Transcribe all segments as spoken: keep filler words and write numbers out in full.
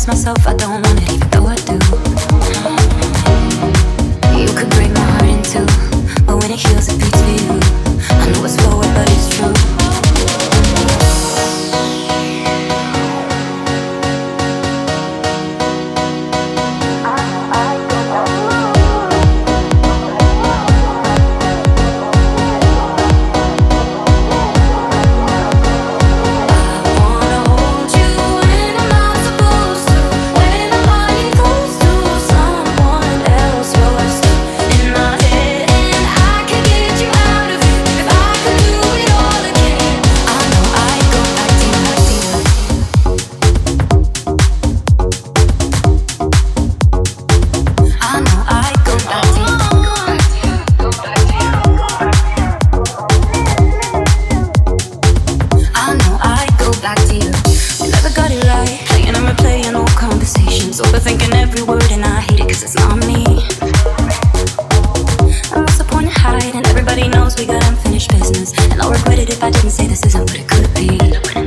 promise myself I don't want it, even though I do. You could break my heart in two, but when it heals, it beats for you. I know it's forward, but it's true. Overthinking every word and I hate it cause it's not me. And what's the point of hiding? Everybody knows we got unfinished business, and I'll regret it if I didn't say this isn't what it could be.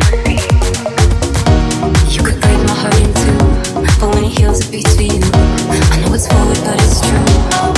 You could break my heart in two, but when it heals it beats for you. I know it's forward but it's true.